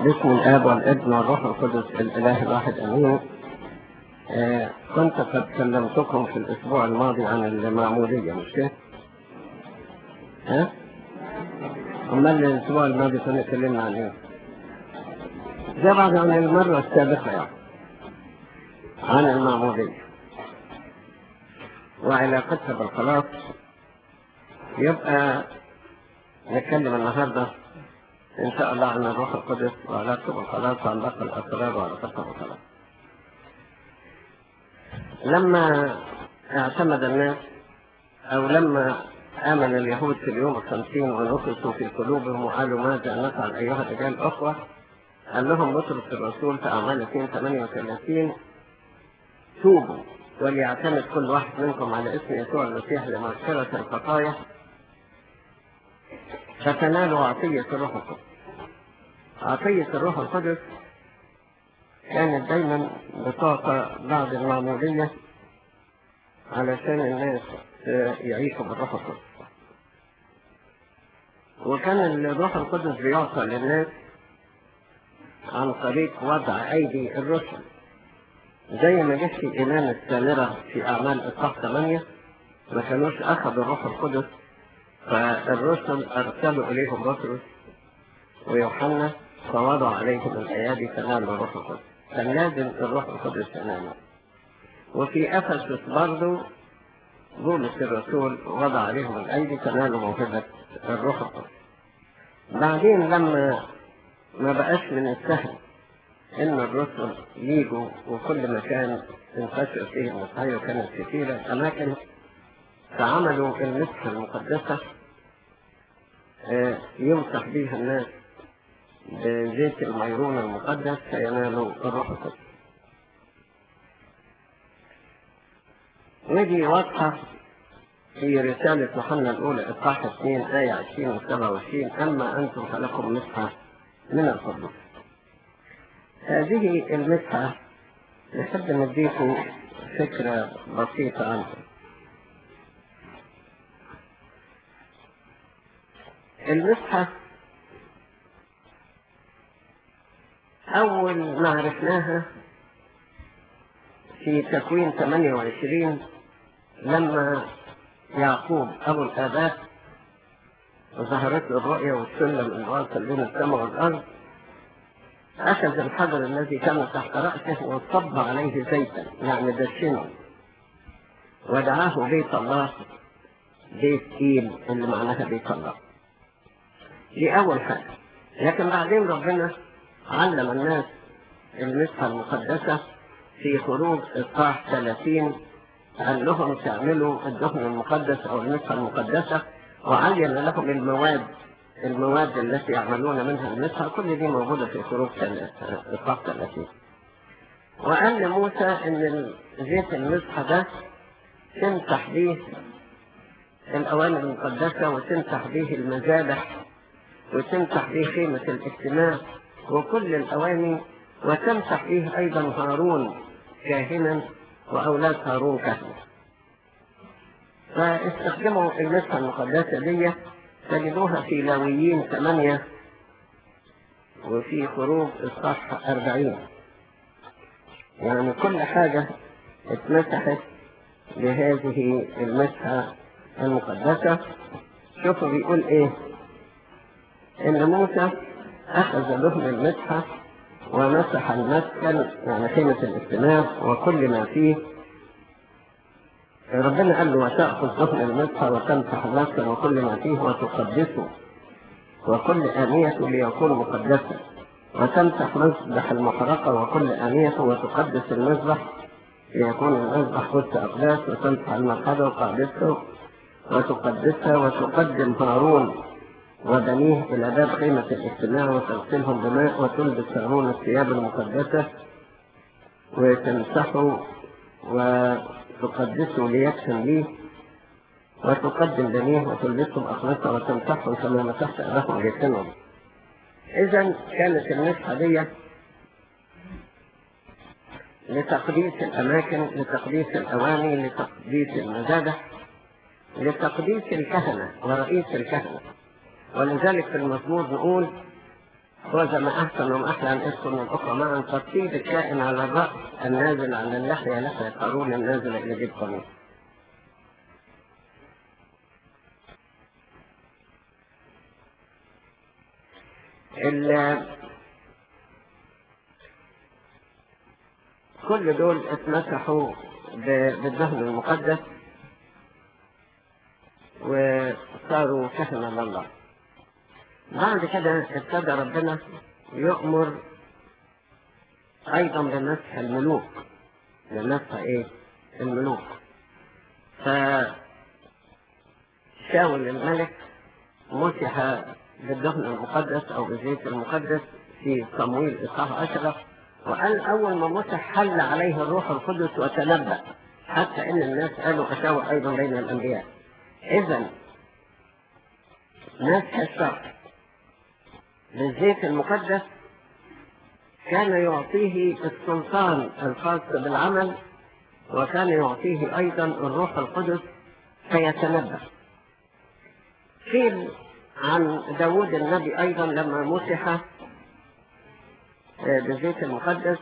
باسم الآب والابن والروح القدس الإله الواحد أمين. كنت قد كلمتكم في الأسبوع الماضي عن المعمودية، مش كده؟ أمال الأسبوع الماضي كنا اتكلمنا عن إيه؟ ده بعد عن المرة السابقة يعني عن المعمودية وعلاقتها بالخلاص. يبقى نتكلم النهارده إن شاء الله عن الروح القدس وعلاقته بالخلاص وعن باقي الأسرار وعلاقتها بالخلاص. لما اعتمد الناس أو لما آمن اليهود في اليوم 50 ونقصوا في قلوبهم وقالوا ماذا نفعل أيها الرجال الأخوة، قال لهم بطرس الرسول في أعمال 2:38 توبوا وليعتمد كل واحد منكم على اسم يسوع المسيح لمغفرة الخطايا فتنالوا عطية الروح القدس. عطية الروح القدس كانت دايما بطاقة بعد المعمودية علشان الناس يعيشوا بالروح القدس، وكان الروح القدس بيعطى للناس عن طريق وضع أيدي الرسل، زي ما جه في إيمان السامرة في أعمال إصحاح 8 ما كانوش أخذوا الروح القدس، فالرسل أرسلوا إليهم بطرس ويوحنا فوضعوا عليهم الأيادي فنالوا الروح القدس. كان لازم الروح القدس ينال. وفي أفسس برضه بولس الرسول وضع عليهم الأيدي فنالوا موهبة الروح القدس. بعدين لما ما بقاش من السهل إن الرسل يجوا وكل مكان انتشر فيه المسيحية وكانت كثيرة الأماكن، فعملوا المسحة المقدسة يمسح بها الناس بزيت الميرون المقدس فينالوا الروح القدس. ودي واضحة في رسالة يوحنا الأولى إصحاح 2 آية 20 و27: أما أنتم فلكم مسحة من القدس. هذه المسحة نحب نديكم فكرة بسيطة عنها. المسحة أول ما عرفناها في تكوين 28 لما يعقوب أبو الآباء ظهرت له الرؤية والسلم الواصل بين السماء والأرض، أخذ الحجر الذي كان تحت رأسه وصب عليه زيتا يعني دشنه ودعاه بيت الله، بيت إيل اللي معناها بيت الله. دي أول حاجة. لكن بعدين ربنا علم الناس المسحة المقدسة في خروج إصحاح 30، قال لهم تعملوا الدهن المقدس أو المسحة المقدسة، وعين لهم المواد التي يعملون منها المسحة. كل دي موجودة في خروج إصحاح 30. وقال لموسى إن زيت المسحة ده تمسح به الأواني المقدسة وتمسح به المذابح وتمسح به خيمة الاجتماع وكل الأواني، وتمسح به أيضا هارون كاهنا وأولاد هارون كهنة. فاستخدموا المسحة المقدسة دي، تجدوها في لاويين 8 وفي خروج إصحاح 40. يعني كل حاجة اتمسحت بهذه المسحة المقدسة. شوفوا بيقول ايه، ان موسى اخذ دهن المسحة ومسح المسكن يعني خيمة الاجتماع وكل ما فيه. ربنا قال له وتأخذ دهن المسحة وتمسح المسكن وكل ما فيه وتقدسه وكل آنيته ليكون مقدسا، وتمسح مذبح المحرقة وكل آنيته وتقدس المذبح ليكون المذبح قدس أقداس، وتمسح المرحلة وقاعدته وتقدسها، وتقدم هارون وبنيه إلى باب خيمة الاجتماع وتغسلهم بماء، وتلبس هارون الثياب المقدسة وتمسحه وتقدسه ليكشن ليه، وتقدم بنيه وتلبسهم أخلصة وتمسحهم كما مسحت أباهم جسمهم. إذن كانت المسحة دي لتقديس الأماكن، لتقديس الأواني، لتقديس المذابح، لتقديس الكهنة ورئيس الكهنة. ولذلك في المزمور نقول وإذا ما أحسن وأحلى أن أذكر الأخرى معا ترتيب الكائن على الرأس النازل على اللحية لحية قارون النازل إلى جيب قميص. كل دول اتمسحوا بالدهن المقدس وصاروا كهنة لله. بعد كده ابتدى ربنا يؤمر أيضا بمسح الملوك، بمسح الملوك. فشاول الملك مسح بالدهن المقدس أو بالزيت المقدس في صمويل إصحاح 10، وقال أول ما مسح حل عليه الروح القدس وتنبأ، حتى إن الناس قالوا أشاور أيضا بين الأنبياء. إذن مسح الشخص بالزيت المقدس كان يعطيه السلطان الخاص بالعمل، وكان يعطيه أيضا الروح القدس فيتنبأ. قيل عن داود النبي أيضا لما مسح بالزيت المقدس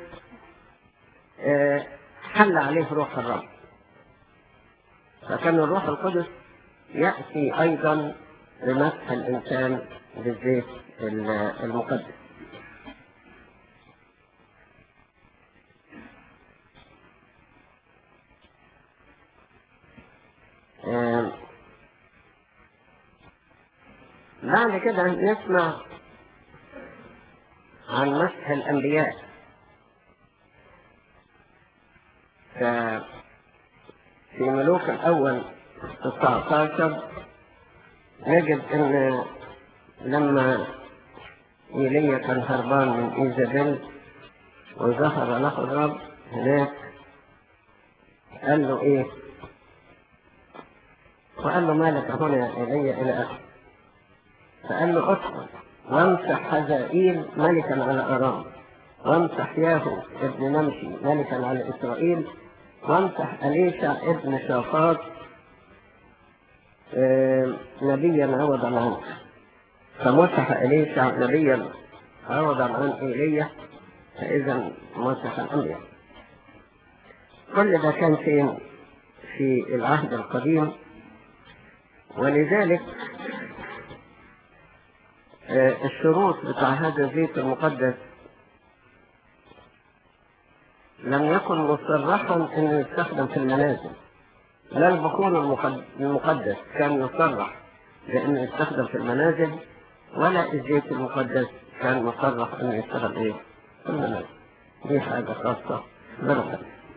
حل عليه روح الرب، فكان الروح القدس يأتي أيضا لمسح الإنسان بالزيت المقدس. بعد كده نسمع عن مسح الأنبياء. في ملوك الأول 19 نجد أن لما إيليا كان هربان من إيزابيل وظهر له الرب هناك قال له إيه؟ وقال له مالك هنا يا إيليا إلى آخره. فقال له ادخل وامسح حزائيل ملكا على أرام، وامسح ياهو ابن نمشي ملكا على إسرائيل، وامسح أليشع ابن شافاط نبيا عوضا عنه. فمسح أليشع نبيا عوضا عن إيليا، فإذا مسح الأنبياء. كل ده كان فين؟ في العهد القديم. ولذلك الشروط بتاع هذا الزيت المقدس لم يكن مصرحا انه يستخدم في المنازل. لا البخور المقدس كان يصرح بانه يستخدم في المنازل، ولا الزيت المقدس كان مصرح انه يستخدم في المنازل. دي حاجة خاصة بربنا.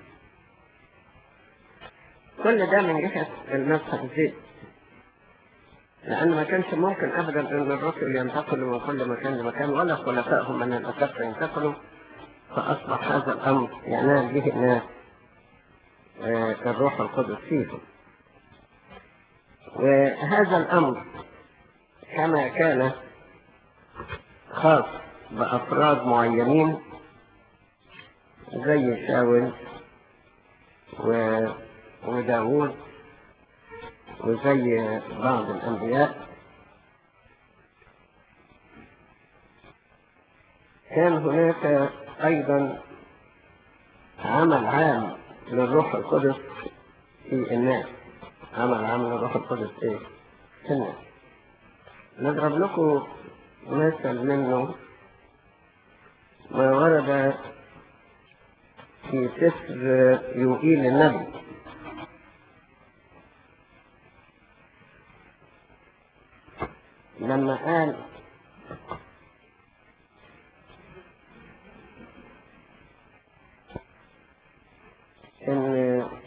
كل ده من جهة المسح الزيت، لأن ما كانش ممكن أبدا أن الرسل ينتقلوا من كل مكان لمكان، ولا خلفائهم من الأسف ينتقلوا، فأصبح هذا الأمر ينال به الناس الروح القدس فيهم. وهذا الأمر كما كان خاص بأفراد معينين زي شاول وداود وزي بعض الأنبياء، كان هناك أيضا عمل عام للروح القدس في الناس. عمل عام للروح القدس في الناس. نضرب لكم مثل منه ما ورد في سفر يوئيل النبي. لما قال إن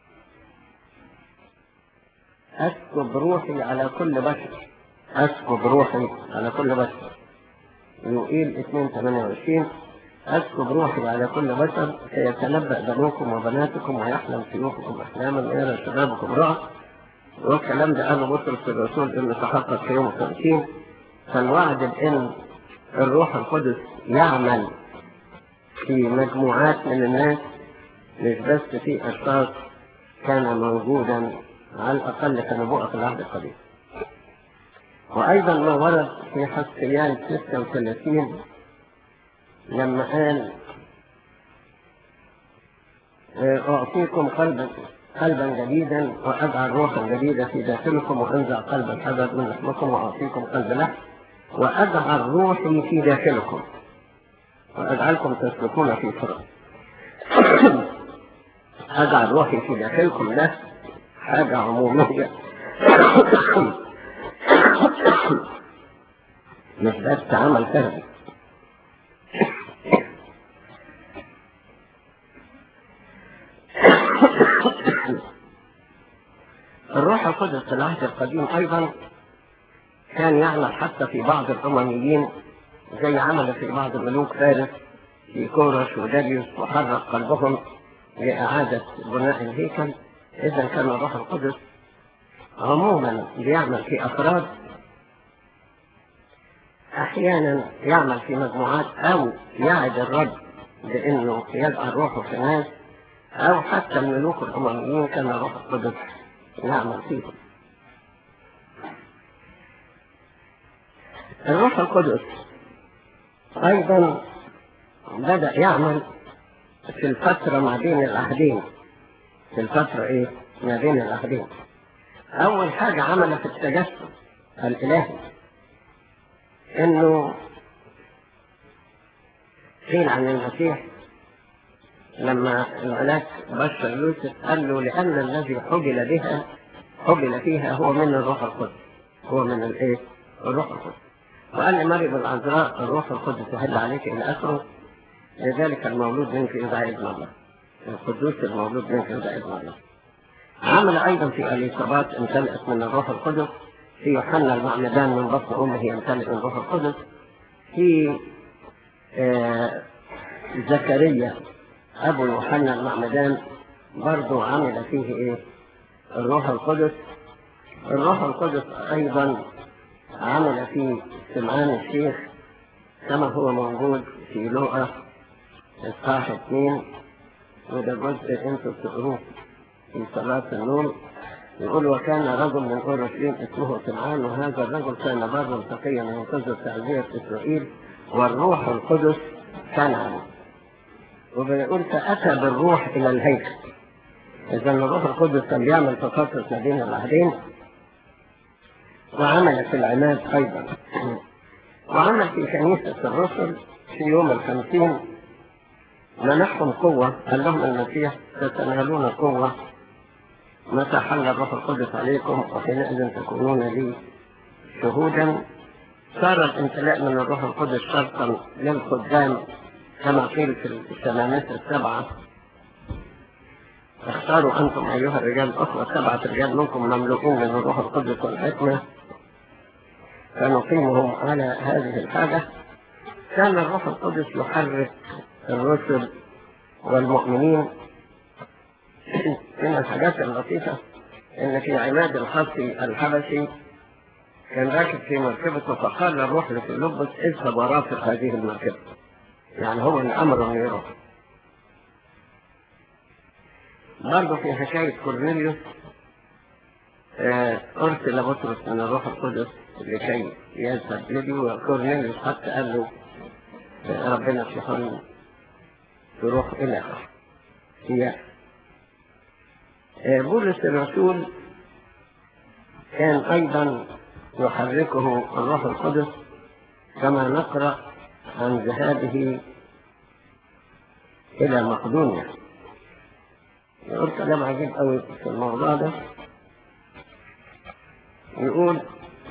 أسكب روحي على كل بشر، أسكب روحي على كل بشر. يوئيل 2:28 أسكب روحي على كل بشر سيتنبأ بنوكم وبناتكم ويحلم سيوفكم أحلاما ويرى شبابكم رؤى. والكلام ده قاله بطرس الرسول إنه تحقق في يوم 50. فالوعد بإن الروح القدس يعمل في مجموعات من الناس، مش بس في أشخاص، كان موجودا على الأقل في نبوءة في العهد القديم. وأيضا ما ورد في حسقيال 36 لما قال أعطيكم قلبا جديدا وأجعل روحا جديدة في داخلكم وأنزع قلب الحجر من لحمكم وأعطيكم قلب لحم وأجعل روحي في داخلكم وأجعلكم تسلكون في فرق. أجعل روحي في داخلكم ده حاجة عمومية مش بس عمل فردي. الروح القدس في العهد القديم أيضا كان يعمل حتى في بعض الأمميين زي عمل في بعض ملوك فارس في كورش وداريوس وحرك قلبهم لإعادة بناء الهيكل. إذا كان الروح القدس عموما بيعمل في أفراد، أحيانا يعمل في مجموعات أو يعد الرب بأنه يجعل روحه في الناس، أو حتى الملوك الأمميين كان الروح القدس يعمل فيهم. الروح القدس أيضا بدأ يعمل في الفترة ما بين العهدين. في الفترة ما بين العهدين. أول حاجة عمل في التجسد الإلهي، إنه قيل عن المسيح لما الملاك بشر يوسف قال له لأن الذي حبل فيها هو من الروح القدس، هو من الروح القدس. وقال لمريم العذراء الروح القدس يحل عليك إلى آخره، لذلك المولود منك يدعى ابن الله، القدوس المولود منك يدعى ابن الله. عمل أيضا في إليصابات امتلأت من الروح القدس، في يوحنا المعمدان من بطن أمه يمتلئ من الروح القدس، في زكريا أبو يوحنا المعمدان برضو عمل فيه الروح القدس. الروح القدس أيضا عمل في سمعان الشيخ كما هو موجود في لوقا إصحاح 2، وده جزء انتوا تقروه في صلاة النوم. يقول وكان رجل من أورشليم اسمه سمعان، وهذا الرجل كان برا تقيا وينتظر تعزية إسرائيل والروح القدس كان عليه. وبيقول فأتى بالروح إلى الهيكل. إذا الروح القدس كان بيعمل في فترة ما بين العهدين، وعمل في العماد أيضا، وعمل في كنيسة الرسل في يوم 50 منحهم قوة. قال لهم المسيح ستنالون قوة متى حل الروح القدس عليكم وحينئذ تكونون لي شهودا. صار الامتلاء من الروح القدس شرطا للخدام كما قيل في الشمامسة 7 اختاروا أنتم أيها الرجال أخوة 7 رجال منكم مملوئين من الروح القدس والحكمة فنقيمهم على هذه الحاجة. كان الروح القدس يحرك الرسل والمؤمنين. من الحاجات اللطيفة إن في عماد الخصي الحبشي كان راكب في مركبته فقال الروح لفيلبس اذهب ورافق هذه المركبة، يعني هو الأمر أن يروح. برضه في حكاية كورنيليوس أرسل بطرس من الروح القدس لكي يذهب لدي، وكورنيليوس حتى قال له ربنا سبحانه تروح إلى هي. بولس الرسول كان أيضا يحركه الروح القدس كما نقرأ عن ذهابه إلى مقدونيا. يقول كلام عجيب قوي في الموضوع ده. يقول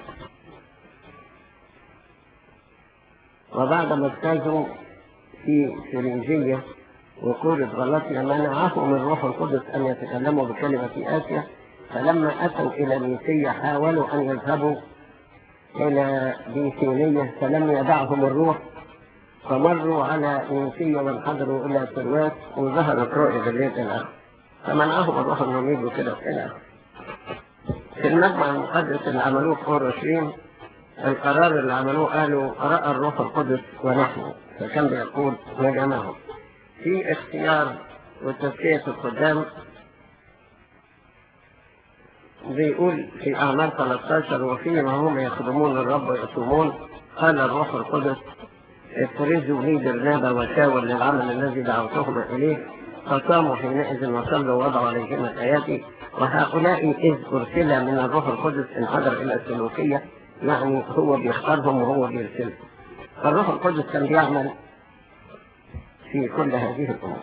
وبعد ما اجتازوا في فرنجية وكورة غلطية منعهم الروح القدس أن يتكلموا بكلمة في آسيا، فلما أتوا إلى ميسية حاولوا أن يذهبوا إلى بيثينية فلم يدعهم الروح، فمروا على ميسية وانحدروا إلى سروات وظهرت رؤية بالليل إلى آخره، فمنعهم الروح أنهم يجوا كده إلى آخره. في المجمع المقدس اللي عملوه في أورشليم القرار اللي عملوه قالوا رأى الروح القدس ونحن، فكان بيقول نجمعهم في اختيار وتزكية القدام. بيقول في أعمال 13: وفيما هم يخدمون الرب ويصومون قال الروح القدس: افرزوا لي برنابا وشاول للعمل الذي دعوتهما إليه. فصاموا حينئذ وصلوا ووضعوا عليهما الآيات. وهؤلاء إذ أرسل من الروح القدس انحدر إلى السلوكية، يعني هو بيختارهم وهو بيرسلهم. فالروح القدس كان بيعمل في كل هذه الأمور.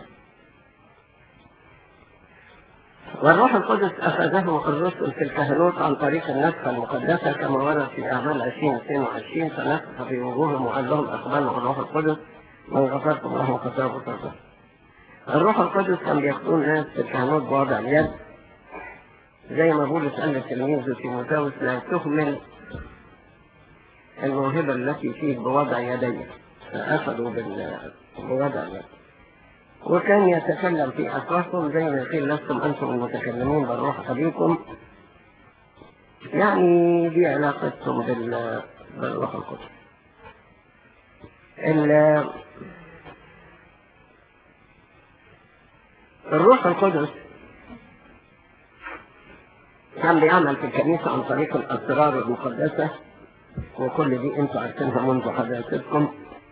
والروح القدس أخذه الرسل في الكهنوت عن طريق النفخة المقدسة كما ورد في أعمال 20:22: فنفخ في وجوههم وقال لهم: أقبلوا الروح القدس من غفرتم لهم خطاياهم وتركوا. الروح القدس كان بياخدون ناس في الكهنوت بوضع اليد، زي ما بولس قال لتلميذه تيموثاوس: لا تهمل الموهبة التي فيه بوضع يديه، فأخذوا بوضع اليد. وكان يتكلم في أفواهكم زي ما قيل: لستم أنتم المتكلمين بل روح أبيكم. يعني دي علاقتهم بالروح القدس. الروح القدس كان بيعمل في الكنيسة عن طريق الأسرار المقدسة، وكل دي انتوا عارفينها منذ حداثتكم.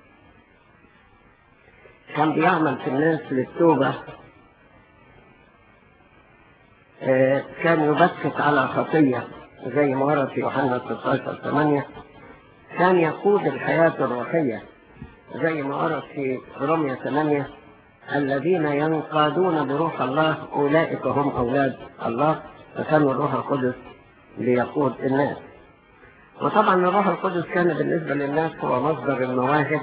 كان بيعمل في الناس للتوبة، كان يبكت على خطية زي ما ورد في يوحنا 16:8. كان يقود الحياة الروحية زي ما ورد في رمية 8: الذين ينقادون بروح الله أولئك هم أولاد الله. فكان الروح القدس ليقود الناس. وطبعا الروح القدس كان بالنسبة للناس هو مصدر المواهب،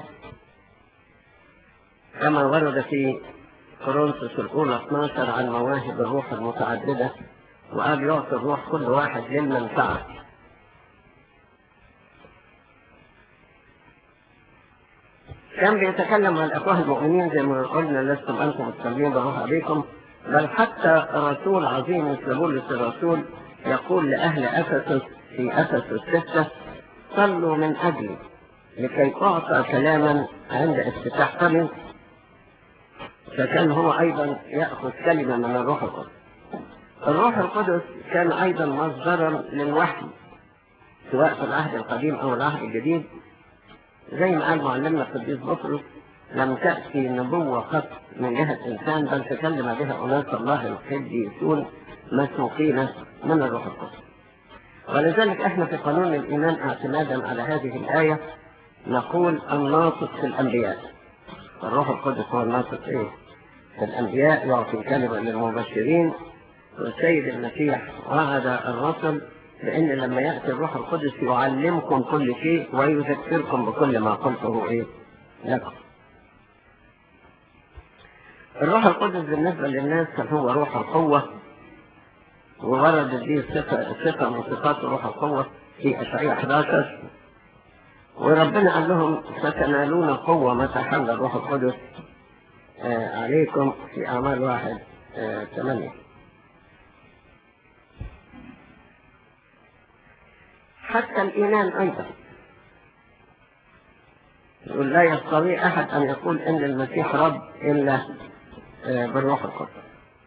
كما ورد في كورنثوس الأولى 12 عن مواهب الروح المتعددة، وقال يعطي الروح كل واحد للمنفعة. كان بيتكلم عن أفواه المؤمنين زي ما قلنا: لستم أنتم متكلمين بروح أبيكم. بل حتى رسول عظيم مثل بولس الرسول يقول لأهل أفسس في أفسس 6: صلوا من أجلي لكي أعطى كلاما عند افتتاح فمي. فكان هو أيضا يأخذ كلمة من الروح القدس. الروح القدس كان أيضا مصدرا للوحي سواء في العهد القديم أو العهد الجديد، زي ما قال معلمنا القديس بطرس: لم تأتي نبوة قط من جهة إنسان بل تكلم بها أناس الله القديسون مسوقين من الروح القدس. ولذلك احنا في قانون الإيمان اعتمادا على هذه الآية نقول: الناطق في الأنبياء. الروح القدس هو الناطق في الأنبياء، يعطي كلمة للمبشرين. والسيد المسيح وعد الرسل بأن لما يأتي الروح القدس يعلمكم كل شيء ويذكركم بكل ما قلته لكم. الروح القدس بالنسبة للناس كان هو روح القوة، وورد دي صفة من صفات روح القوة في أشعياء 11. وربنا قال لهم: ستنالون قوة متى حل الروح القدس عليكم، في أعمال 1:8. حتى الإيمان أيضا يقول: لا يستطيع أحد أن يقول إن المسيح رب إلا بالروح القدس.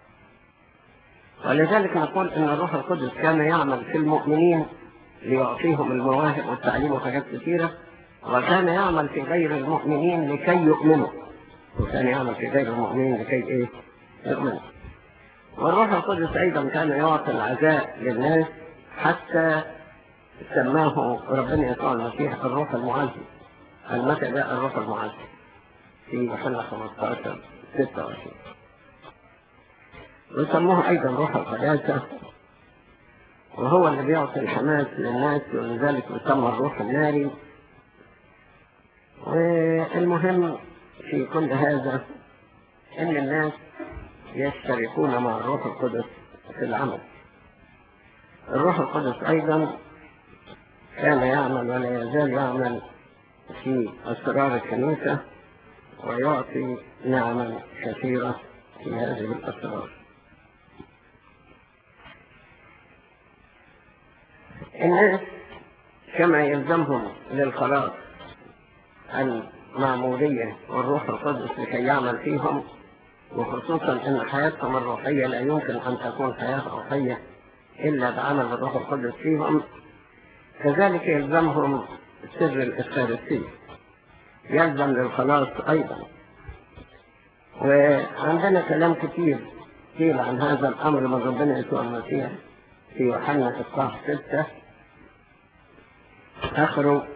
ولذلك نقول إن الروح القدس كان يعمل في المؤمنين ليعطيهم المواهب والتعليم وحاجات كثيرة، وكان يعمل في غير المؤمنين لكي يؤمنوا، وكان يعمل في غير المؤمنين لكي يؤمنوا. والروح القدس أيضا كان يعطي العزاء للناس، حتى سماه ربنا يسوع المسيح الروح المعزي. متى جاء الروح المعزي؟ في يوحنا 15:26. وسموه أيضا روح القداسة، وهو اللي بيعطي الحماس للناس، ولذلك يسمى الروح الناري. والمهم في كل هذا أن الناس يشتركون مع الروح القدس في العمل. الروح القدس أيضا كان يعمل ولا يزال يعمل في أسرار الكنيسة، ويعطي نعما كثيرة في هذه الأسرار. الناس كما يلزمهم للخلاص المعمودية والروح القدس لكي يعمل فيهم، وخصوصا أن حياتهم الروحية لا يمكن أن تكون حياة روحية إلا بعمل الروح القدس فيهم. كذلك يلزمهم سر الإفخارستية، يلزم للخلاص أيضا. وعندنا كلام كتير قيل عن هذا الأمر من ربنا يسوع المسيح في يوحنا إصحاح 6 آخره: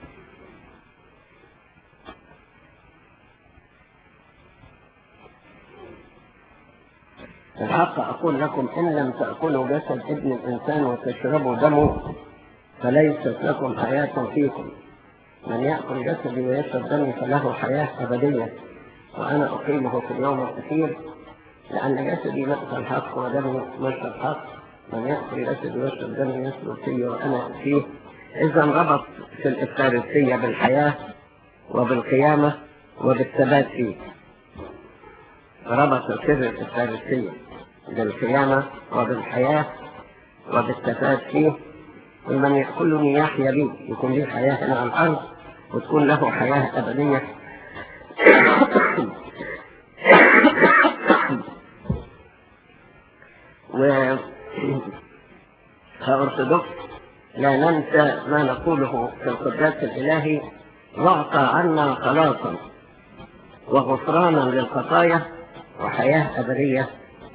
الحق أقول لكم إن لم تأكلوا جسد ابن الإنسان وتشربوا دمه فليست لكم حياة فيكم. من يأكل جسدي ويشرب دمي فله حياة أبدية، وأنا أقيمه في اليوم الأخير، لأن جسدي مأكل الحق ودمي مشرب الحق. من يأكل جسدي ويشرب دمي يسلك فيه وأنا فيه. إذا ربط في الإفخارستية بالحياة وبالقيامة وبالثبات فيه. ربط سر الإفخارستية بالقيامة وبالحياة وبالثبات فيه. ومن يأكلني يحيا بي، يكون لي حياة هنا على الأرض وتكون له حياة أبدية. وكأرثوذكس لا ننسى ما نقوله في القداس الإلهي: واعطى عنا خلاصا وغفرانا للخطايا وحياة أبدية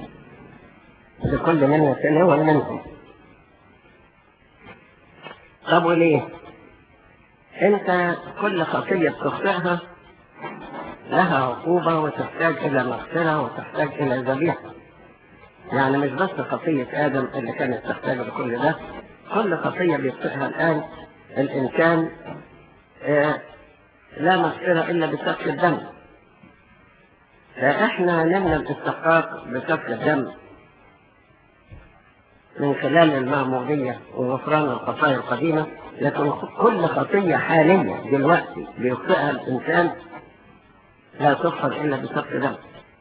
لكل من يتناول منهم. طب وليه؟ انت كل خطية بتخطئها لها عقوبة وتحتاج إلى مغفرة وتحتاج إلى ذبيحة. يعني مش بس خطية آدم اللي كانت تحتاج لكل ده، كل خطية بيخطئها الآن الإنسان لا مغفرة إلا بسفك الدم. فإحنا نمنع الاستحقاق بسفك الدم من خلال المعمودية وغفران الخطايا القديمة. لكن كل خطية حالية دلوقتي بيخطئها الإنسان لا تغفر إلا بسفك دم.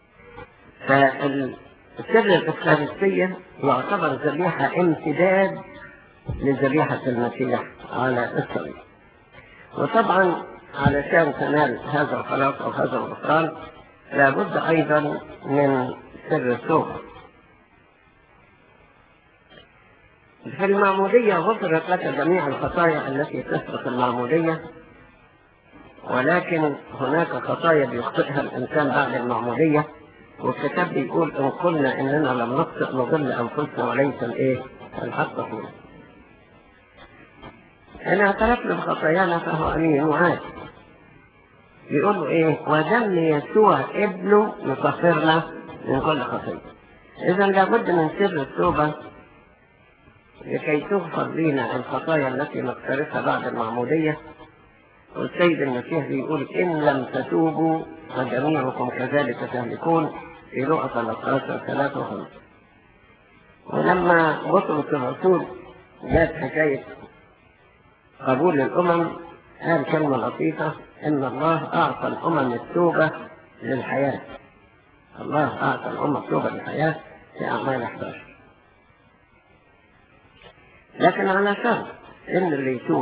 فالسر الإفخارستية يعتبر ذبيحة امتداد لذبيحة المسيح على الصليب. وطبعا علشان تنال هذا الخلاص أو هذا الغفران لابد أيضا من سر التوبة. في المعمودية غفرت لك جميع الخطايا التي تسبق المعمودية، ولكن هناك خطايا بيخطئها الإنسان بعد المعمودية، والكتاب بيقول إن قلنا إننا لم نخطئ نضل أنفسنا وليس الحق فينا. إن اعترفنا بخطايانا فهو أمين وعاد. بيقولوا إيه؟ ودم يسوع ابنه يطهرنا من كل خطية. إذا لابد من سر التوبة لكي تغفر لنا الخطايا التي نقترفها بعد المعمودية. والسيد المسيح بيقول إن لم تتوبوا فجميعكم كذلك تهلكون في لوقا 13:3-5. ولما بطرس الرسول جاءت حكاية قبول الأمم قال كلمة لطيفة: إن الله أعطى الأمم التوبة للحياة. الله أعطى الأمم التوبة للحياة في أعمال 11. لكن على شرط إن اللي يتوب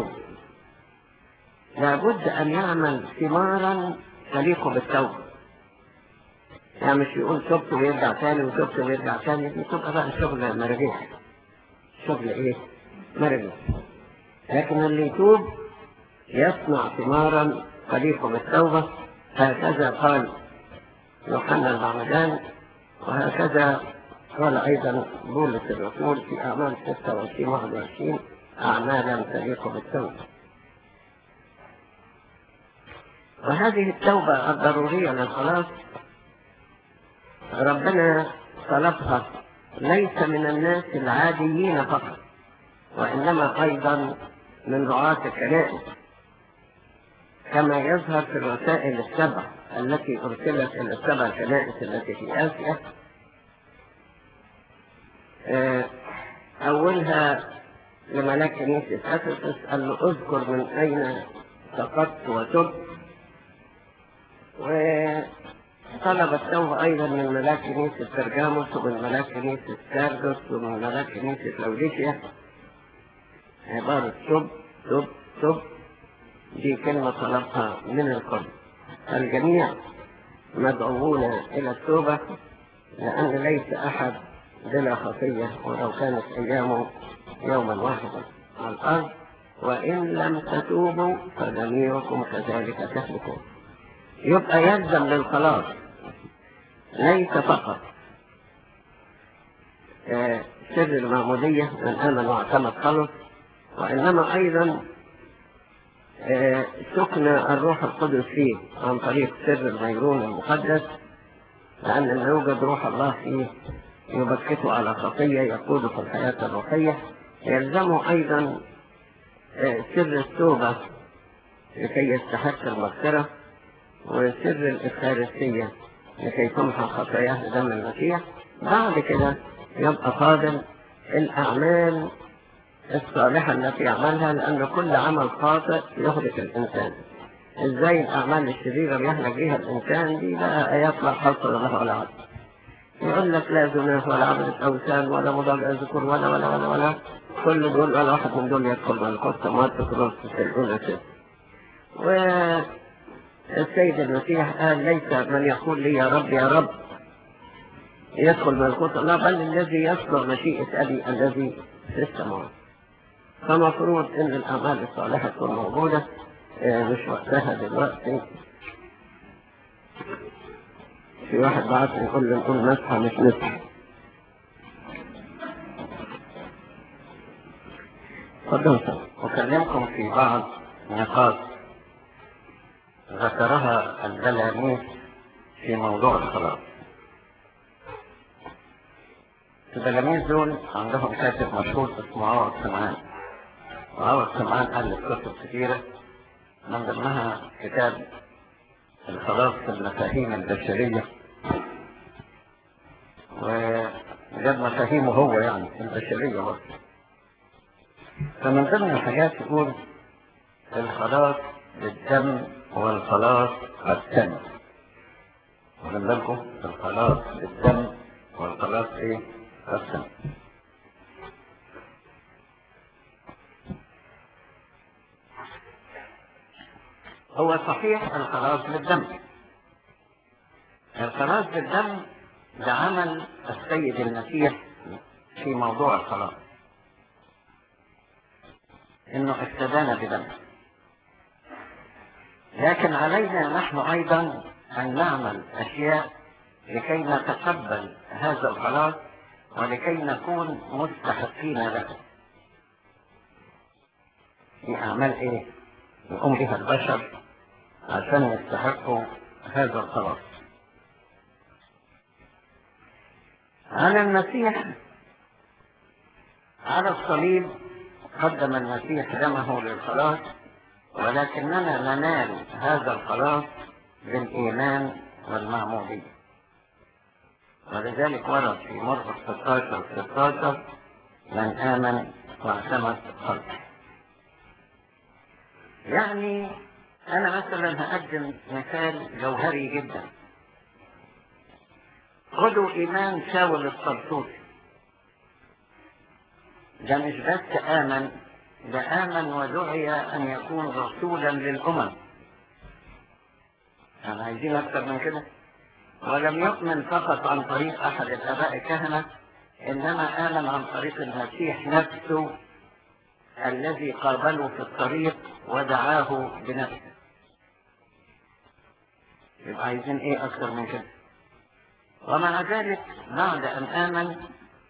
لابد أن يعمل ثمارا تليق بالتوبة. يعني مش يقول تبت ويرجع تاني وتبت ويرجع تاني، دي تبقى بقى شغل مرجيح. شغل إيه؟ مرجيح. لكن اللي يتوب يصنع ثمارا تليق بالتوبة. هكذا قال يوحنا المعمدان، وهكذا قال أيضا بولس الرسول في أعمال 26-21: أعمالا تليق بالتوبة. وهذه التوبة الضرورية للخلاص ربنا طلبها ليس من الناس العاديين فقط، وإنما أيضا من رعاة الكنائس، كما يظهر في الرسائل السبع التي أرسلت إلى السبع الكنائس التي في آسيا. أولها لملاك كنيسة أفسس قال له: اذكر من أين سقطت وتب. وطلب التوبة أيضا من ملاك كنيسة برجاموس ومن ملاك كنيسة ساردس ومن ملاك كنيسة لوديكيا. عبارة تب تب تب دي كلمة طلبها من القلب. الجميع مدعوون إلى التوبة، لأن ليس أحد بلا خطية ولو كانت أيامه يوما واحدا على الأرض، وإن لم تتوبوا فجميعكم كذلك تهلكون. يبقى يلزم للخلاص ليس فقط سر المعمودية من آمن واعتمد خلص، وإنما أيضا سكن الروح القدس فيه عن طريق سر الميرون المقدس، لأن لا يوجد روح الله فيه يبكته على خطية يقوده في الحياة الروحية. يلزمه أيضا سر التوبة لكي يستحق المغفرة، وسر الإفخارستية لكي تمحى خطاياه بدم المسيح. بعد كده يبقى فاضل الأعمال الصالحة التي يعملها، لأن كل عمل خاطئ يهلك الإنسان. إزاي الأعمال الشريرة بيهلك بها الإنسان؟ دي بقى آيات لا حصر لها ولا عدد. يقول لك لا زنا ولا عبدة أوثان ولا مضاجع ذكور ولا كل دول ولا واحد من دول يدخل ملكوت السماوات في كورنثوس الأولى 6. والسيد المسيح قال ليس من يقول لي يا رب يا رب يدخل ملكوت الله، بل الذي يصنع مشيئة أبي الذي في السماوات. فمفروض ان الاعمال الصالحة تكون موجودة، مش وقتها دلوقتي. في واحد بعت يقول لي نقول مسحة مش مسحة. فضلت أكلمكم في بعض نقاط ذكرها التلاميذ في موضوع الخلاص. التلاميذ دول عندهم كاتب مشهور اسمه عوض سمعان، وعوض سمعان ألف كتب كثيرة، من ضمنها كتاب الخلاص في المفاهيم البشرية، وجاب مفاهيمه هو يعني البشرية برضه. فمن ضمن الحاجات يقول الخلاص بالدم والخلاص بالدم. واخدين بالكم؟ الخلاص بالدم والخلاص ايه؟ بالدم. هو صحيح الخلاص بالدم. الخلاص بالدم ده عمل السيد المسيح في موضوع الخلاص، انه افتدانا بدمه. لكن علينا نحن ايضا ان نعمل اشياء لكي نتقبل هذا الخلاص ولكي نكون مستحقين له. في اعمال ايه يقوم بها البشر عشان يستحقوا هذا الخلاص؟ على المسيح على الصليب قدم المسيح دمه للخلاص، ولكننا ننال هذا الخلاص بالإيمان والمعمودية. ولذلك ورد في مرقس 16 من آمن واعتمد خلقه. يعني أنا مثلا هقدم مثال جوهري جدا. خدوا إيمان شاول الطرطوسي، ده مش بس آمن، ده آمن ودعي أن يكون رسولا للأمم. يعني عايزين أكثر من كده؟ ولم يؤمن فقط عن طريق أحد الآباء الكهنة، إنما آمن عن طريق المسيح نفسه الذي قابله في الطريق ودعاه بنفسه. يبقى عايزين إيه أكثر من كده؟ ومع ذلك بعد أن آمن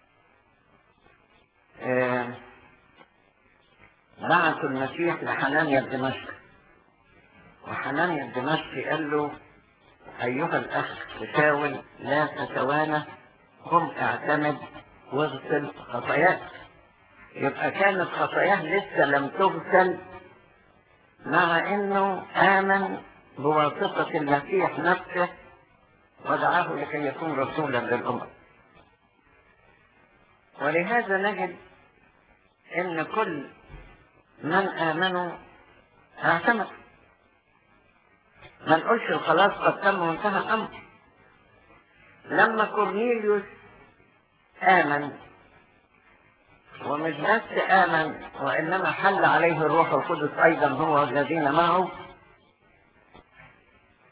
بعثوا المسيح لحنانيا الدمشقي، وحنانيا الدمشقي قال له أيها الأخ شاول لا تتوانى، قم اعتمد واغسل خطاياك. يبقى كانت خطاياه لسه لم تغسل، مع انه آمن بواسطة المسيح نفسه ودعاه لكي يكون رسولا للأمم. ولهذا نجد ان كل من آمنوا اعتمد. ما نقولش الخلاص قد تم وانتهى الأمر. لما كورنيليوس آمن، ومش بس آمن وإنما حل عليه الروح القدس أيضا هو الذين معه،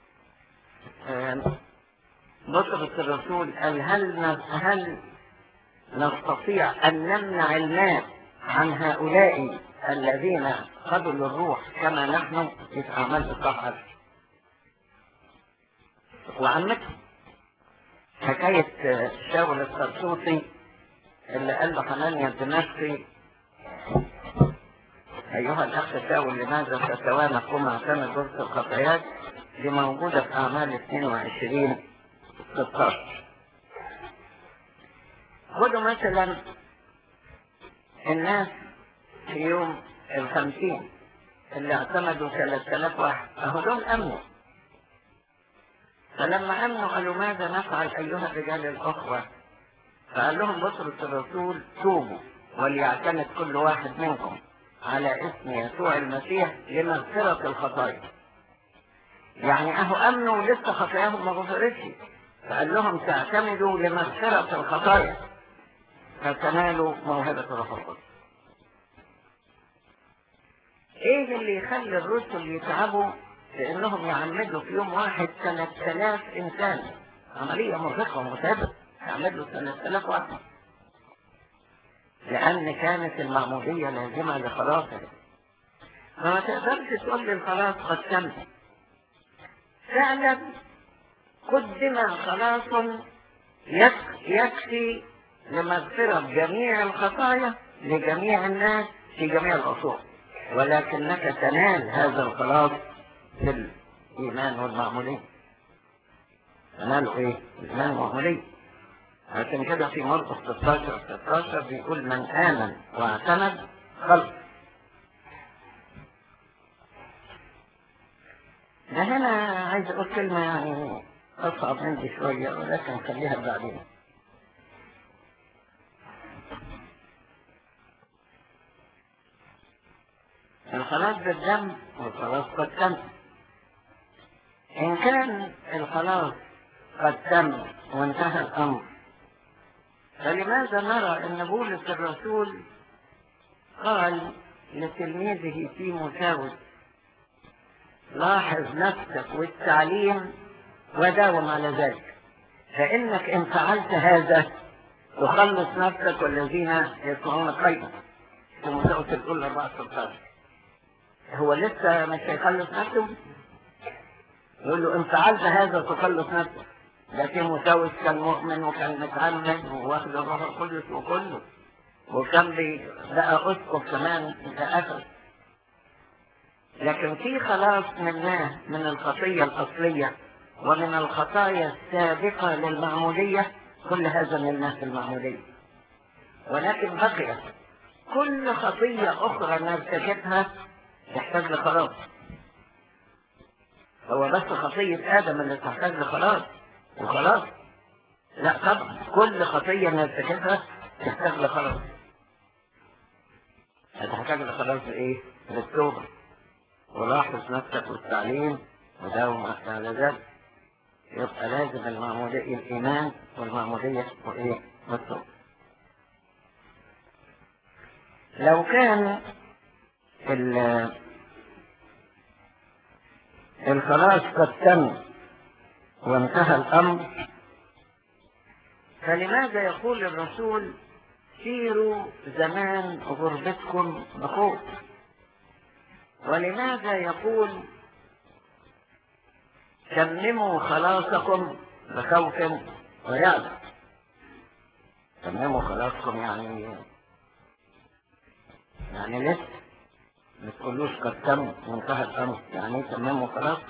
بطرس الرسول قال هل نستطيع أن نمنع الناس عن هؤلاء الذين قبلوا الروح كما نحن في أعمال الصح. وعمته حكاية شاول الطرسوسي اللي قال له حنانيا الدمشقي: أيها الأخ شاول لماذا تتوانى قم اعتمد جرس الخطايات؟ دي موجودة في أعمال 22:16. خدوا مثلا الناس في يوم 50 اللي اعتمدوا 3000 واحد، أهو دول أمنوا. فلما أمنوا قالوا: ماذا نفعل أيها الرجال الأخوة؟ فقال لهم بطرس الرسول: توبوا وليعتمد كل واحد منكم على اسم يسوع المسيح لمغفرة الخطايا. يعني أهو أمنوا لسه خطاياهم ما غفرتش، فقال لهم تعتمدوا لمغفرة الخطايا فتنالوا موهبة الروح القدس. ايه اللي يخلي الرسل يتعبوا لانهم يعمدوا في يوم واحد 3000 انسان؟ عملية مرهقة ومتعبة، يعمدوا 3000 واحد، لان كانت المعمودية لازمة لخلاصه. فما تقدرش تقول لي الخلاص قد تم. فعلا قدم خلاص يكفي لمغفرة جميع الخطايا لجميع الناس في جميع العصور، ولكنك تنال هذا الخلاص بالإيمان والمعمودية. تناله إيه؟ الإيمان والمعمودية. عشان كده في مرقس 16 بيقول: من آمن واعتمد خلص. ده هنا عايز أقول كلمة يعني أصعب عندي شوية، ولكن خليها بعدين. الخلاص بالدم والخلاص قد تم. إن كان الخلاص قد تم وانتهى الأمر، فلماذا نرى أن بولس الرسول قال لتلميذه تيموثاوس: لاحظ نفسك والتعليم وداوم على ذلك، فإنك إن فعلت هذا تخلص نفسك والذين يسمعون قيدا. تيموثاوس الأولى 4:16. هو لسه مش هيخلص نفسه؟ يقول له: إن فعلت هذا تخلص نفسك. ده تيموثاوس كان مؤمن وكان متعلم وواخد الروح القدس وكله، وكان بقى أسقف كمان لأسف. لكن في خلاص مناه من الخطية الأصلية ومن الخطايا السابقة للمعمودية، كل هذا من الناس المعمودية. ولكن بقيت كل خطية أخرى نرتكبها تحتاج لخلاص. هو بس خطية آدم اللي تحتاج لخلاص وخلاص؟ لا طبعا، كل خطية نرتكبها تحتاج لخلاص. هتحتاج لخلاص لإيه؟ للتوبة. ولاحظ نفسك والتعليم وداوم على ذلك. يبقى لازم المعمودية الإيمان والمعمودية وإيه؟ والتوبة. لو كان الخلاص قد تم وانتهى الأمر، فلماذا يقول الرسول: سيروا زمان غربتكم بخوف؟ ولماذا يقول: تمموا خلاصكم بخوف ورعب؟ تمموا خلاصكم يعني لسه ما تقولوش قد تم وانتهى الأمر. يعني تمموا خلاصكم.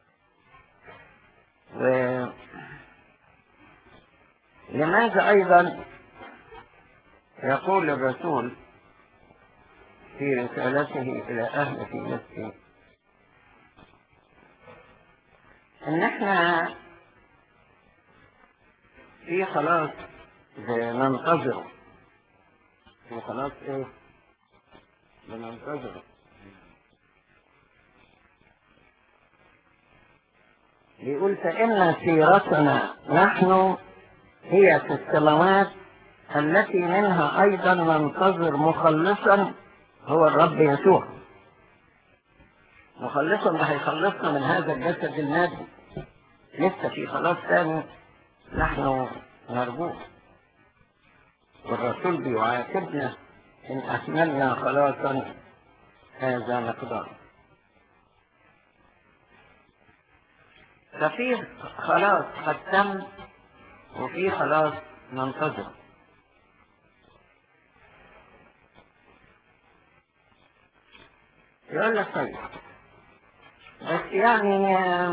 لماذا أيضا يقول الرسول في رسالته إلى أهل فيلسطين إن إحنا في خلاص بننتظره؟ في خلاص إيه؟ بننتظره. يقول: فإن سيرتنا نحن هي في السماوات التي منها أيضا ننتظر مخلصا هو الرب يسوع. مخلصا ده هيخلصنا من هذا الجسد المادي. لسه في خلاص ثاني نحن نرجوه. والرسول بيعاتبنا إن أهملنا خلاصا هذا مقدار. ففي خلاص قد تم وفي خلاص ننتظر. يقول لك طيب بس يعني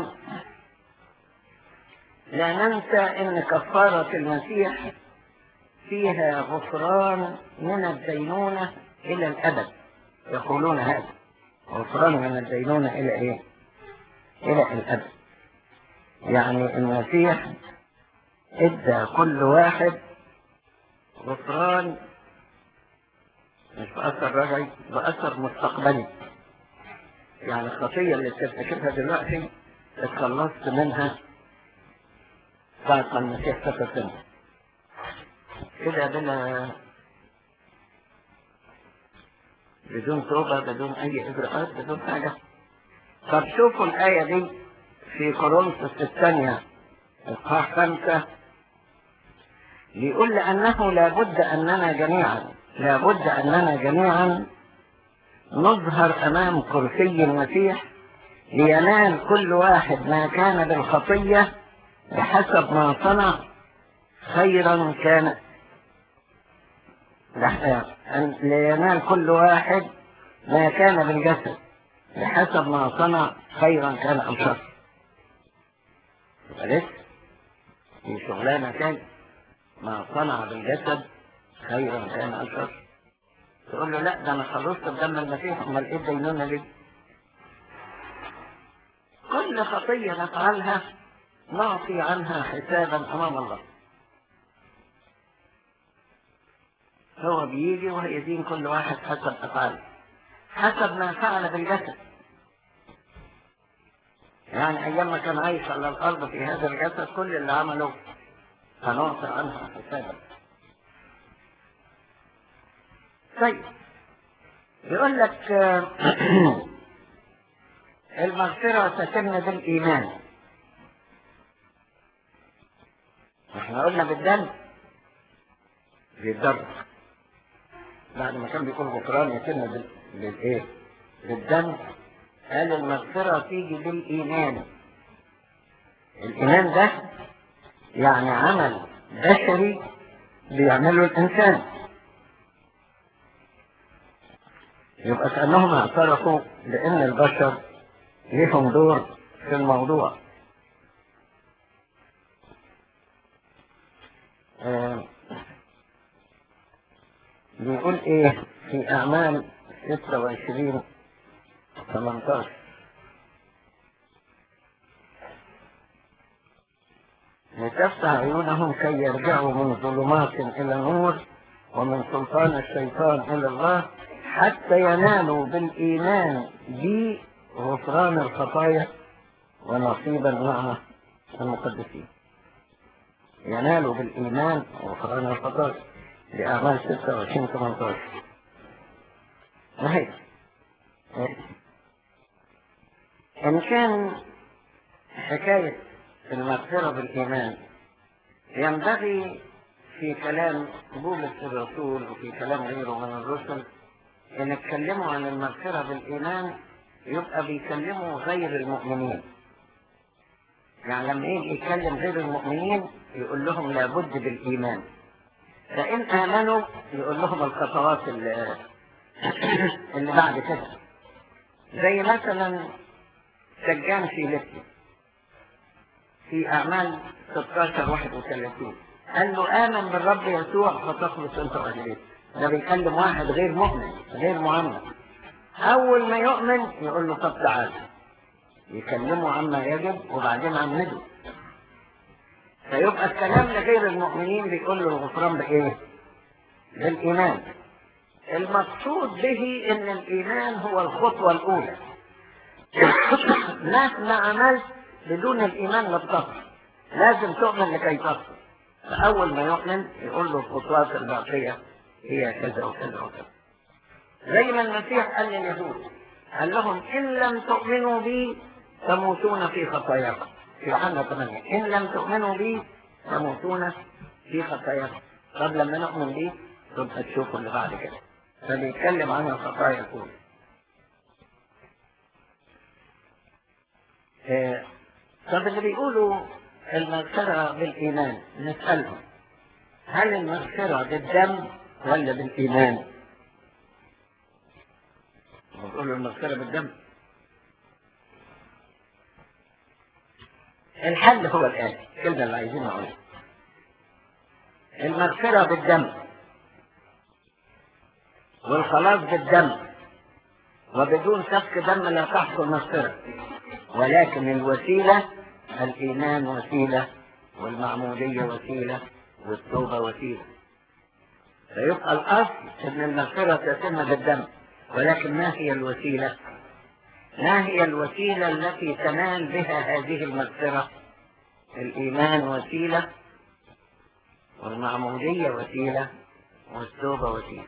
لا ننسى ان كفارة المسيح فيها غفران من الدينونة الى الابد. يقولون هذا غفران من الدينونة الى ايه؟ الى الابد. يعني المسيح ادى كل واحد غفران مش بأثر رجعي، بأثر مستقبلي. يعني الخطية اللي بترتكبها دلوقتي اتخلصت منها بعد ما المسيح سكت منها كده بدون توبة، بدون أي إجراءات، بدون حاجة. طب شوفوا الآية دي في كورنثوس الثانية إصحاح 5 بيقول لأنه لابد أننا جميعا نظهر أمام كرسي المسيح لينال كل واحد ما كان بالخطية بحسب ما صنع، خيرا كان لينال كل واحد ما كان بالجسد بحسب ما صنع، خيرا كان أم شر. لسه في شغلانة كان ما صنع بالجسد خيرا كان أم شر. تقول له لا ده أنا خلصت بدم المسيح، أمال إيه الدينونة دي؟ كل خطية نفعلها نعطي عنها حسابا أمام الله. هو بيجي وهيدين كل واحد حسب أفعاله، حسب ما فعل بالجسد. يعني أيام ما كان عايش على الأرض في هذا الجسد كل اللي عمله هنعطي عنها حسابا. طيب يقول لك المغفرة تتم بالإيمان. احنا قلنا بالدم بيتدرج، بعد ما كان بيكون غفران يتم بالايه؟ بالدم. قال المغفرة تيجي بالإيمان. الإيمان ده يعني عمل بشري بيعمله الإنسان، يبقى كأنهم اعترفوا بأن البشر لهم دور في الموضوع. بيقول ايه في أعمال 26:18 لتفتح عيونهم كي يرجعوا من ظلمات إلى نور ومن سلطان الشيطان إلى الله حتى ينالوا بالإيمان بغفران الخطايا ونصيبا مع المقدسين. ينالوا بالإيمان وغفران الخطايا لأعمال 26:18. وهي إن كان حكاية المغفرة بالإيمان ينبغي في كلام بولس الرسول وفي كلام غيره من الرسل إن يتكلموا عن المغفرة بالإيمان يبقى بيكلموا غير المؤمنين. يعني لما يجي يتكلم غير المؤمنين يقول لهم لابد بالإيمان، فإن آمنوا يقول لهم الخطوات اللي بعد كده. زي مثلا سجان فيليبي في أعمال 16:31 قال له آمن بالرب يسوع فتخلص أنت وأهلك. ده بيكلم واحد غير مؤمن غير معمد. أول ما يؤمن يقول له طب تعال، يكلمه عما يجب وبعدين عمده. فيبقى الكلام لغير المؤمنين بيقول له الغفران بإيه؟ بالإيمان. المقصود به إن الإيمان هو الخطوة الأولى. مهما عملت بدون الإيمان لا تصل، لازم تؤمن لكي تصل. فأول ما يؤمن يقول له الخطوات الباقية هي كذا وكذا وكذا. زي ما المسيح قال لليهود قال لهم إن لم تؤمنوا بي تموتون في خطاياكم. في يوحنا 8 إن لم تؤمنوا بي تموتون في خطاياكم. طب لما نؤمن بيه تبقى تشوفوا اللي بعد كده. فبيتكلم عن الخطايا يقول طب اللي بيقولوا المغفرة بالإيمان نسألهم هل المغفرة بالدم ولا بالإيمان؟ بيقولوا المغفرة بالدم. الحل هو الآتي، الكلمة اللي عايزين نقولها: المغفرة بالدم والخلاص بالدم، وبدون سفك دم لا تحصل مغفرة، ولكن الوسيلة الإيمان وسيلة، والمعمودية وسيلة، والتوبة وسيلة. فيبقى الأصل أن المغفرة تتم بالدم، ولكن ما هي الوسيلة؟ ما هي الوسيلة التي تنال بها هذه المغفرة؟ الإيمان وسيلة، والمعمودية وسيلة، والتوبة وسيلة.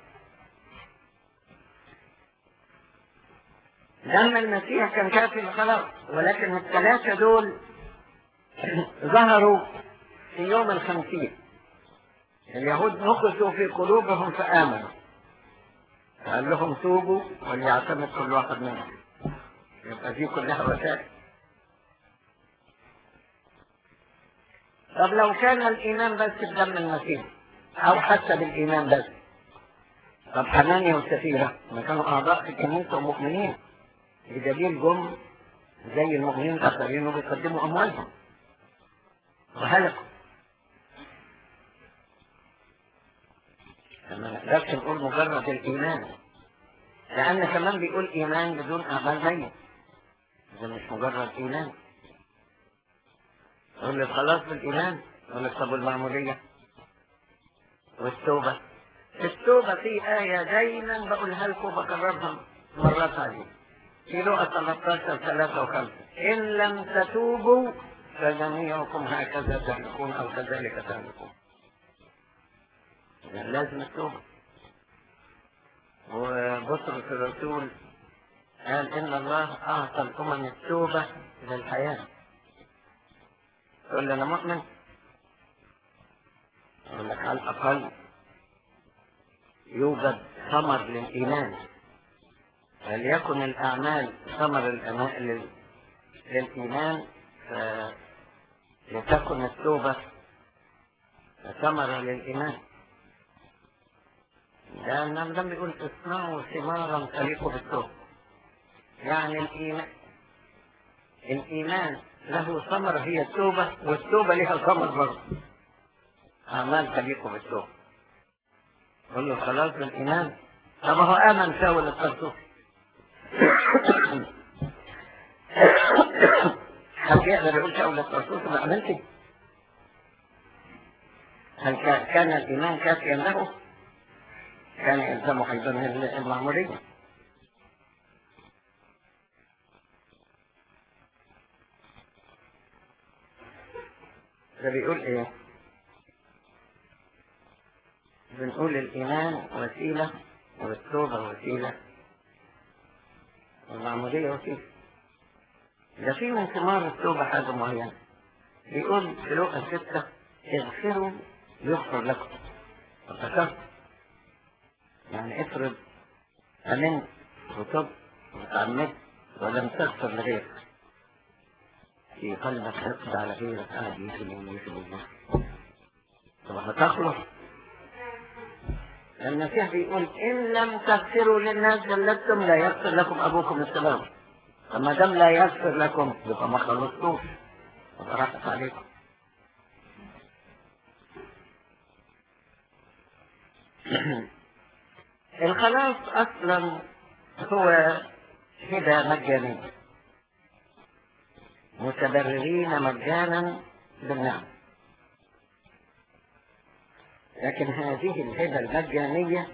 دم المسيح كان كافي خلاص، ولكن الثلاثة دول ظهروا في يوم الخمسين. اليهود نقصوا في قلوبهم فآمنوا، قال لهم توبوا وليعتمد كل واحد منهم. يبقى دي كلها وسائل. طب لو كان الإيمان بس بدم المسيح أو حتى بالإيمان بس، طب حنانيا وسفيرة ما كانوا أعضاء في الكنيسة ومؤمنين، بدليل جم زي المؤمنين الآخرين وبيقدموا أموالهم وهلكوا. فما نقدرش نقول مجرد الإيمان، لأن كمان بيقول إيمان بدون أعمال ميت، ده مش مجرد إيمان. يقول لي خلاص بالإيمان، يقول لك طب المعمودية والتوبة. التوبة في آية دايما بقولها لكم بكررها مرات عليه في لقا 13:3 و5: إن لم تتوبوا فجميعكم هكذا تهلكون أو كذلك تهلكون. يعني لازم التوبة. وبطرس الرسول قال إن الله أعطى الأمم التوبة للحياة. تقول لي أنا مؤمن؟ أقول لك على الأقل يوجد ثمر للإيمان، وليكن الأعمال ثمر للإيمان، فلتكن التوبة ثمرة للإيمان. لأن لم يقول اصنعوا ثمارا تليق بالتوبة، يعني الإيمان له ثمرة هي التوبة، والتوبة لها ثمر برضه، أعمال تليق بالتوبة. قل له خلاص بالإيمان. طب هو آمن شاول الطرطوس، هل يقدر يقول شاول الطرطوس ما آمنتش؟ هل كان الإيمان كافيا له؟ كان يلزمه أيضا المعمودية. ده بيقول إيه؟ بنقول الإيمان وسيلة، والتوبة وسيلة، والمعمودية وسيلة. ده في من ثمار التوبة حاجة معينة. بيقول في لقا 6: اغفروا يغفر لكم. فكرت يعني افرض أمنت وتبت وتعمدت ولم تغفر لغيرك، في قلبك حقد على غيرك قاعد يشبه طب هتخلص. المسيح بيقول إن لم تغفروا للناس جلدتم لا يغفر لكم أبوكم السماوي. فما دام لا يغفر لكم يبقى ما خلصتوش، يبقى راحت عليكم. الخلاص أصلا هو هبة مجانية، متبررين مجانا بالنعم. لكن هذه الهبة المجانية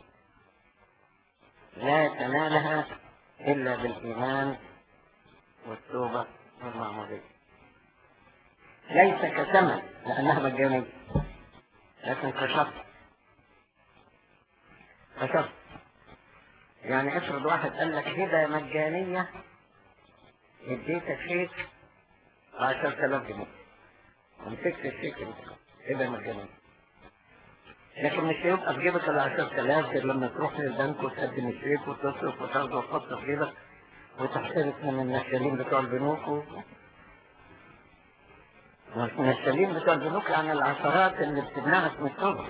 لا تنالها إلا بالإيمان والتوبة والمعمودية، ليس كثمن لأنها مجانية، لكن كشرط. يعني افرض واحد قال لك هبة مجانية، اديتك شيك 10,000 جنيه ومسكت الشيك انت، هبة مجانية، لكن مش هيبقى في جيبك ال 10,000 غير لما تروح للبنك وتقدم الشيك وتصرف وتاخده وتحطه في جيبك وتحترس من النشالين بتوع البنوك النشالين بتوع البنوك يعني العشرات اللي بتمنعك من الشغل.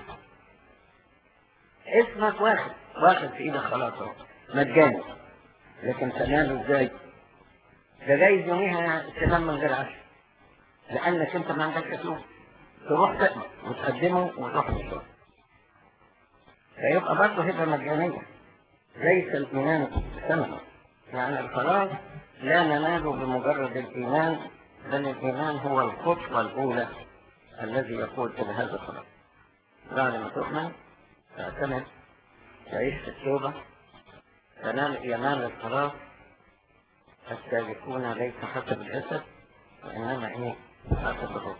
اسمك واخد في ايدك خلاص اهو مجاني، لكن تناله ازاي؟ ده جايز يوميها تنام من غير عشاء لانك انت ما عندكش فلوس تروح تقبض وتقدمه وتروح للشغل. فيبقى برضه هبه مجانيه. ليس الايمان ثمنا، يعني الخلاص لا نناله بمجرد الايمان، بل الايمان هو الخطوه الاولى الذي يقود الى هذا الخلاص. بعد ما تؤمن تعتمد تعيش في التوبه تنال ايمان الخلاص. السالكون ليس حسب الجسد وانما حسب الروح.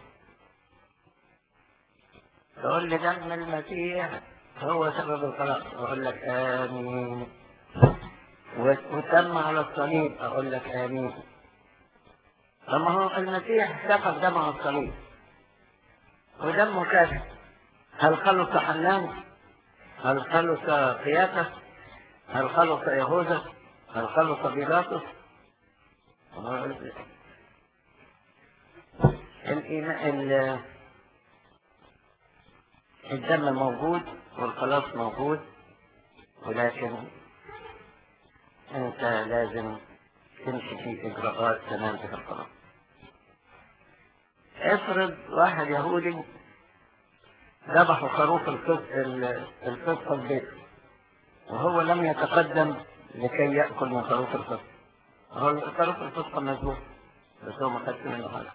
تقول لي دم المسيح هو سبب الخلاص، اقول لك امين. وتم على الصليب، اقول لك امين. لما هو المسيح سفك دم على الصليب ودمه كافي، هل خلص حنان؟ هل خلص قيافة؟ هل خلص يهوذا؟ هل خلص بيلاطس؟ الدم موجود والخلاص موجود، ولكن انت لازم تمشي في اجراءات تنال بها الخلاص. افرض واحد يهودي ذبحوا خروف الفسق في بيته وهو لم يتقدم لكي يأكل من خروف الفسق. هو خروف الفسق مذبوح بس هو ما خدش منه حاجة.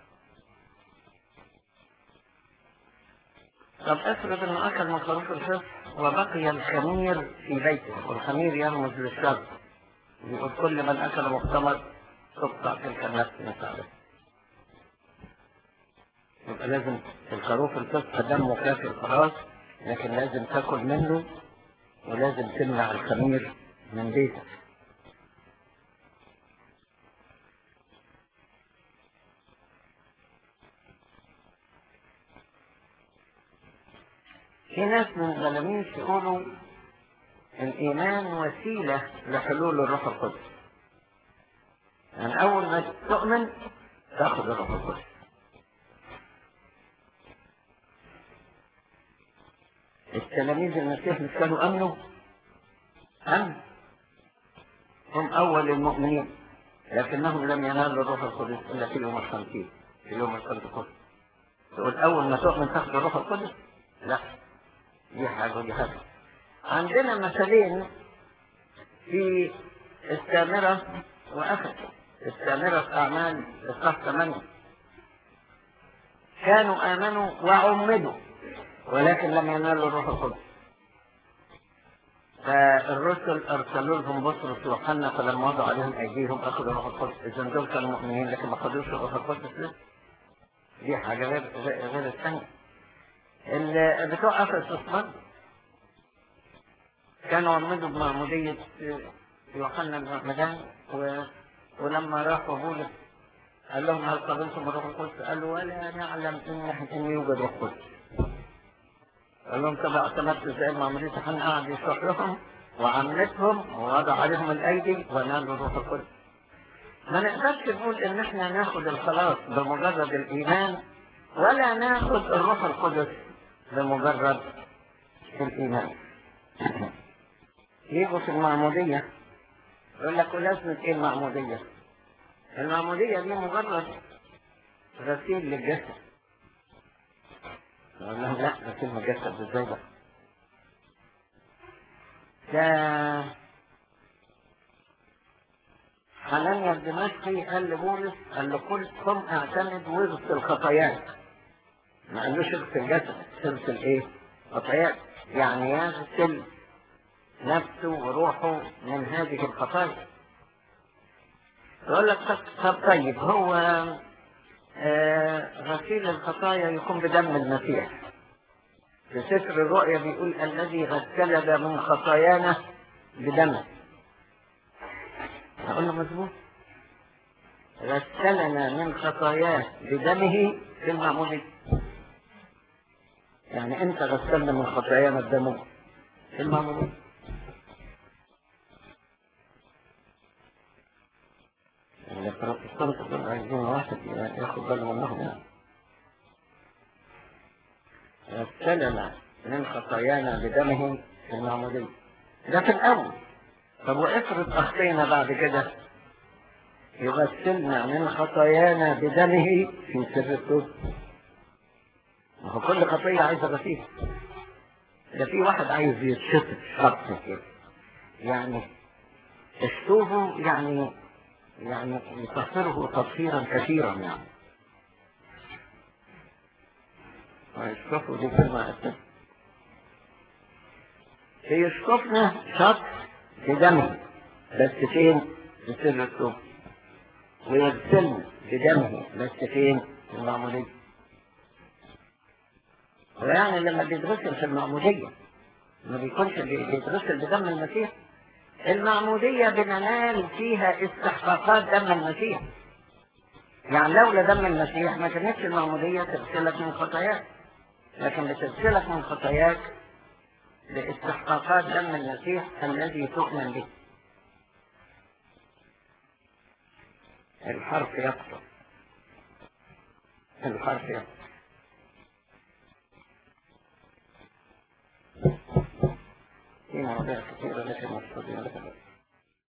طب افرض انه اكل من خروف الفسق وبقي الخمير في بيته، والخمير يرمز للشر، يقول كل من اكل مختمر تقطع تلك النفس مساعدة. يبقى لازم الخروف الفسق دمه كافي الخلاص، لكن لازم تاكل منه ولازم تمنع الخمير من بيتك. في ناس من التلاميذ يقولوا الإيمان وسيلة لحلول الروح القدس، يعني أول ما تؤمن تأخذ الروح القدس. التلاميذ المسيح مش كانوا أمنوا؟ هم أول المؤمنين، لكنهم لم ينالوا الروح القدس إلا في يوم الخمسين، في يوم الخمسين. تقول أول ما تؤمن تأخذ الروح القدس؟ لا، دي حاجة ودي حاجة. عندنا مثلين في السامرة وأخذ. السامرة في أعمال إصحاح 8 كانوا آمنوا وعمدوا ولكن لم ينالوا الروح القدس، فالرسل أرسلوا لهم بطرس ويوحنا فلما وضعوا عليهم أيديهم أخذوا الروح القدس. إذا دول كانوا مؤمنين لكن ما خدوش الروح القدس لسه. دي حاجة غير الثانية. بتوع أفسس كانوا عمدوا بمعمودية يوحنا المعمدان، ولما راحوا بولس قال لهم هل قبلتم الروح القدس؟ قالوا ولا نعلم ان يوجد روح قدس. قال لهم طب اعتمدت ازاي معمودية يوحنا؟ قعد يشرح لهم وعمتهم ووضع عليهم الايدي ونالوا الروح القدس. ما نقدرش نقول ان احنا ناخد الخلاص بمجرد الايمان ولا ناخد الروح القدس بمجرد الايمان. يجوا في المعمودية يقول لك ولازمة ايه المعمودية؟ المعمودية دي مجرد غسيل للجسد. يقول لهم لا، غسيل الجسد ازاي بقى؟ ده حنانيا الدمشقي قال لبولس، قال له قم اعتمد واغسل خطاياك. ما قالوش اغسل جسد، اغسل ايه؟ خطاياك، يعني يغسل نفسه وروحه من هذه الخطايا. يقول لك طب طيب هو غسيل الخطايا يكون بدم المسيح. في سفر الرؤيا بيقول الذي غسلنا من خطايانا بدمه. أقول له مظبوط، غسلنا من خطاياه بدمه في المعمودية. يعني انت غسلنا من خطايانا بدمه في المعمودية. يعني البروتستانت دول عايزين واحد ياخد باله منهم يعني. غسلنا من خطايانا بدمه في المعمودية، ده في الأول. طب وافرض أخطينا بعد كده، يغسلنا من خطايانا بدمه في سر التوبة. ما هو كل خطية عايزة غسيل. ده في واحد عايز يتشطف شطف كده، يعني تشطوفه، يعني يطهره تطهيرا كثيرا يعني. ويشطفه دي كلمة أساسية. يشطفنا شطف بدمه بس فين؟ في سر التوبة. ويغسلنا بدمه بس فين؟ في المعمودية. ويعني لما بيتغسل في المعمودية ما بيكونش بيتغسل بدم المسيح. المعمودية بننال فيها استحقاقات دم المسيح. يعني لولا دم المسيح ما كانتش المعمودية تغسلك من خطاياك، لكن بتغسلك من خطاياك لاستحقاقات دم المسيح الذي تؤمن به. الحرف يقطع، الحرف يقطع. في مواضيع كثيرة لكن مش فاضية لك.